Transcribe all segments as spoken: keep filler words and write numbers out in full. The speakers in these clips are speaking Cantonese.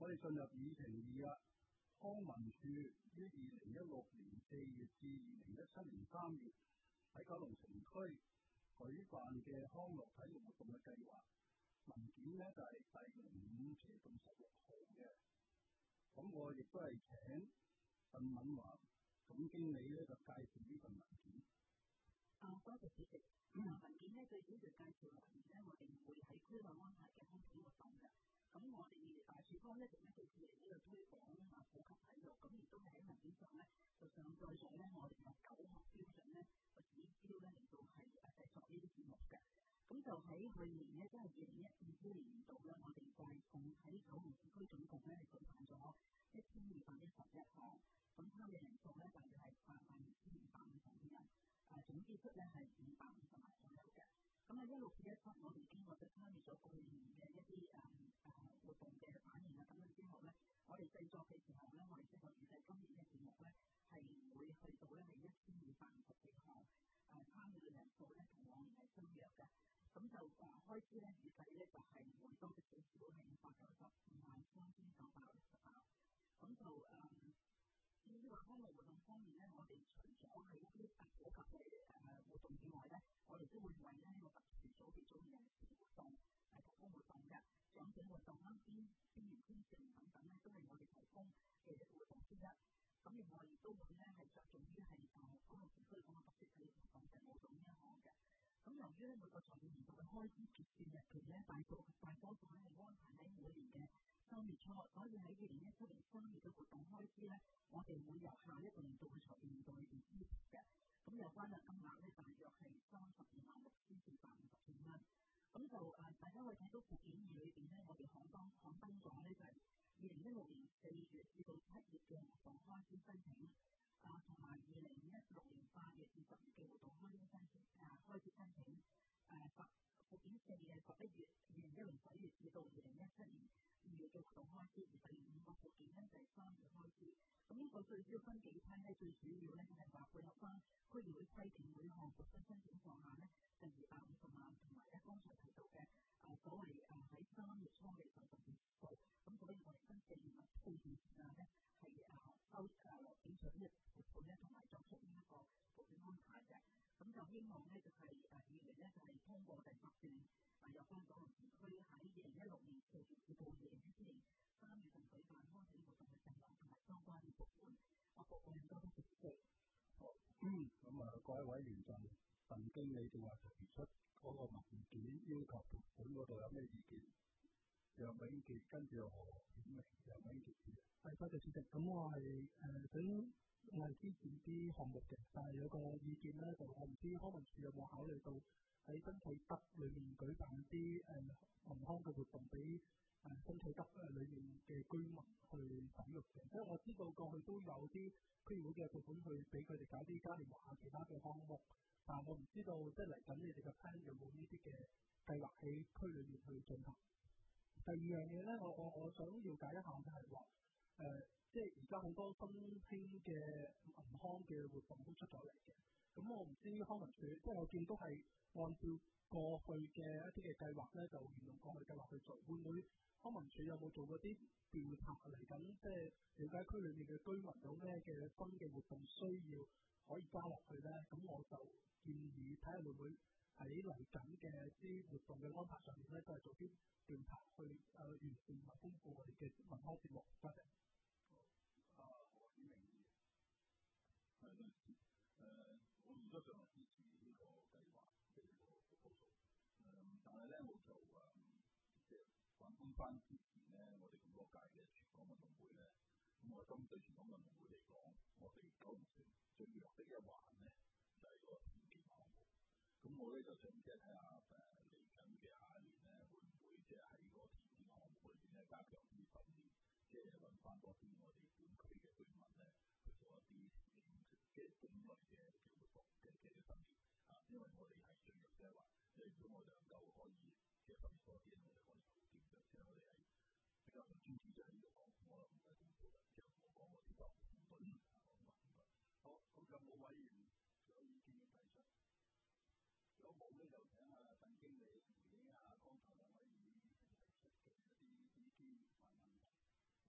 我哋進入議程二啦。康文署於二零一六年四月至二零一七年三月喺九龍城區舉辦嘅康樂體育活動嘅計劃文件呢，就係、是、第零五斜到十六號嘅。咁我亦都係請鄧敏華總經理咧就介紹呢份文件。 啊，多謝主席。啊，文件咧最主要介紹來源咧，我哋會喺區內安排嘅康體活動嘅。咁我哋啊署方一直咧就致力呢個推廣啊普及體育，咁亦都係喺文件上咧就上載咗咧我哋嘅九項標準咧個指標咧嚟到係誒製作呢啲節目嘅。咁就喺去年咧，即係二零一五年度咧，我哋就係共喺九龍城區總共咧係舉辦咗一千二百一十一項，咁參與人數咧大約係八萬二千五百五十五人，誒總支出咧係五百五十萬左右嘅。咁啊一六至一七，我哋經過咗參與咗過去年嘅一啲誒誒活動嘅反應啊，咁樣之後咧，我哋製作嘅時候咧，我哋即係預計今年嘅節目咧係會去到咧係一千二百五十幾項，誒參與嘅人數咧同往年係相若嘅。咁就誒開支咧預計咧就係會多咗少少係五百九十五萬三千九百六十八。咁就誒至於話康樂活動方面咧，我哋除咗係一啲誒普及嘅誒活動之外咧，我哋都會為咧呢個特殊組別組嘅人士活動係提供活動嘅，長者活動啦、邊邊緣青少年等等咧，都係我哋提供嘅一個活動之一。咁另外亦都會咧係着重於係誒九龍城區嗰個特色體育活動嘅舞蹈呢一項嘅。咁由於咧每個財政年度嘅開支決算日期咧，大多大多數咧係安排喺每年嘅三月初，所以喺二零一七年三月嘅活動開支咧，我哋會由下一個年度嘅財政年度裏邊支付嘅。咁有關嘅金額咧，大約係三十二萬六千四百五十四蚊。咁就誒，大家可以睇到附件二裏邊咧，我哋刊登刊登咗咧就係二零一六年四月至到七月嘅活動開支申請。啊，同埋二零一六年八月至十月嘅活動開支申請，啊開始申請，誒十附件四嘅十一月，二零一零十一月至到二零一七年二月嘅活動開支，而第五個附件咧就係三月開支。咁呢個最主要分幾批咧，最主要咧就係話配合翻區議會規定每項撥款申請上限咧就二百五十萬，同埋咧剛才提到嘅啊所謂啊喺三月初嘅時候就結束，咁所以我哋分四年嘅配段時間咧係啊收誒檢取呢撥款咧，同埋作出呢一個撥款安排嘅。咁就希望咧就係誒二嚟咧就係通過第十段啊有關九龍城區喺二零一六年四月至到二零一七年三月份舉辦康體活動嘅計劃同埋相關嘅撥款。我撥款多多謝謝。 好，咁啊各位委員就鄧經理正話提出嗰個文件要求撥款嗰度有咩意見？楊永傑跟住何顯明，楊永傑係多謝主席。咁我係誒想我係支持啲項目嘅，但係有個意見咧，就我唔知康文署有冇考慮到喺新啟德裏面舉辦一啲誒文康嘅活動俾誒新啟德誒裏面嘅居民去使用嘅。因為我知道過去都有啲區議會嘅撥款去俾佢哋搞啲嘉年華其他嘅項目，但係我唔知道即係嚟緊你哋嘅 plan 有冇呢啲嘅計劃喺區裏面去進行。第二樣嘢咧，我我我想了解一下就係話誒，即係而家好多新興嘅文康嘅活動都出咗嚟嘅。咁我唔知康文署，即係我見都係按照過去嘅一啲嘅計劃咧，就沿用過去計劃去做。會唔會康文署有冇做過啲調查嚟緊？即係了解區裏面嘅居民有咩嘅新嘅活動需要可以加落去咧？咁我就建議睇下會唔會喺嚟緊嘅啲活動嘅安排上面咧，都係做啲調查去誒、呃、完善同埋豐富我哋嘅文康節目。多謝。 啊，何顯明議員，係啦，誒，我而家上係支持呢個計劃嘅呢個 proposal，誒，但係咧我就誒即係反觀翻之前咧，我哋咁多屆嘅全港運動會咧，咁我針對全港運動會嚟講，我哋九龍城最弱的一環咧就係、是、個田徑項目。咁我咧就想即係睇下誒嚟緊嘅下一年咧，會唔會即係喺個田徑項目裏邊咧加強啲訓練，即係揾翻多啲我哋本區嘅居民咧去做一啲即係種類嘅嘅活動嘅嘅訓練啊，因為我哋係最弱嘅一環，即係如果我哋能夠可以即係訓練多啲，我哋可以好啲嘅，即係我哋係比較上專注喺呢度講，我諗唔係咁多嘅，即係我講我啲就唔多啲啊，好嘛？好，咁有冇委員有意見要提出？如果冇咧，就請阿鄧經理回應下剛才兩位議員提出嘅一啲意見同埋問題。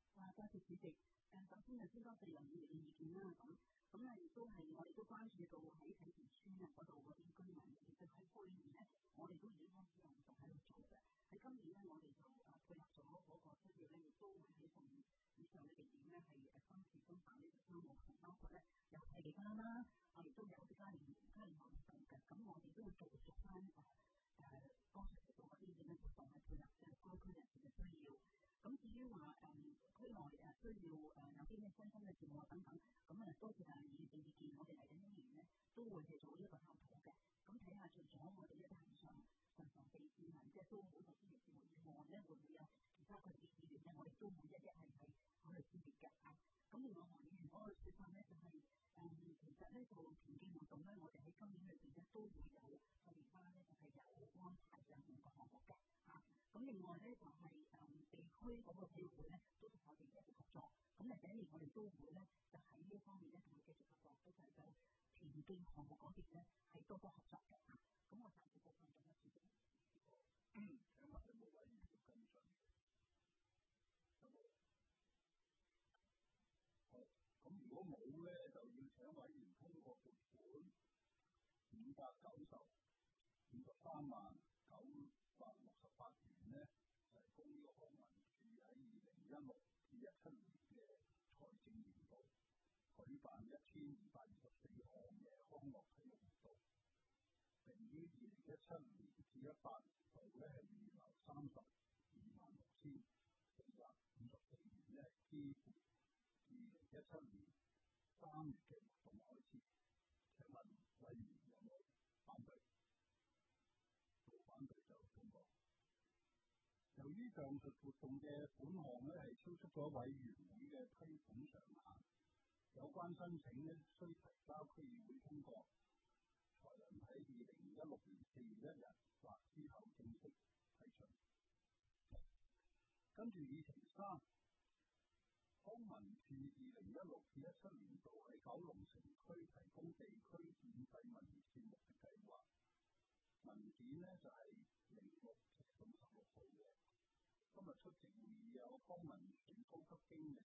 謝主席。誒，首先就先多謝楊議員嘅意見啦。咁咁咧亦都係我哋都關注到喺啟田村啊嗰度嗰啲居民，其實喺過年咧，我哋都已經開始有做喺度做嘅。喺今年咧，我哋就誒配合咗嗰個需要咧，亦都會喺上以上嘅地點咧係誒分時分辦呢個商務同包括咧有社企班啦，我亦都有啲家庭家庭活動嘅。咁我哋都會繼續翻誒誒剛才提到嗰啲點樣活動去配合誒該區人士嘅需要。咁至於話誒區內誒需要誒有啲咩新增嘅事務啊等等，咁誒多謝議員嘅意見，我哋嚟緊一年咧都會係做呢一個探討嘅。咁睇下除咗我哋一啲恆常常常地市民，即係都好多專業事務以外咧，會唔會有其他佢哋嘅意願咧？我哋都會一一係係考慮支持嘅嚇。咁另外何議員嗰個説法咧，就係、是、誒、嗯、其實咧做田徑運動咧，我哋喺今年裏邊咧都會有訓練班咧，就係、是、有安排上五個項目嘅嚇。咁、啊、另外咧就係、是、誒、嗯、地區嗰個體育會咧，都同我哋繼續合作。咁嚟緊一年我哋都會咧，就喺呢一方面咧同佢繼續合作，都就係就田徑項目嗰邊咧係多多合作嘅嚇。咁我暫時部分咁樣主席。 請問有冇委員要跟進？有冇？好，咁如果冇咧，就要請委員通過撥款五百九十五十三萬九百六十八元咧，係供呢個康文署喺二零一六至一七年嘅財政年度舉辦一千二百二十四項嘅康樂體育活動，並於二零一七年至一八年度咧係預留三十二萬六千四百五十四元咧，支付二零一七年三月嘅活動開支。請問委員有冇反對？冇反對就通過。由於上述活動嘅款項咧係超出咗委員會嘅批款上限，有關申請咧需提交區議會通過，才能喺二零一六年四月一日或之後正式提出。跟住議程三，康文署二零一六至一七年度喺九龍城區提供地區免費文娛節目嘅計劃文件呢就係零六至到十六號嘅。今日出席會議有康文署高級經理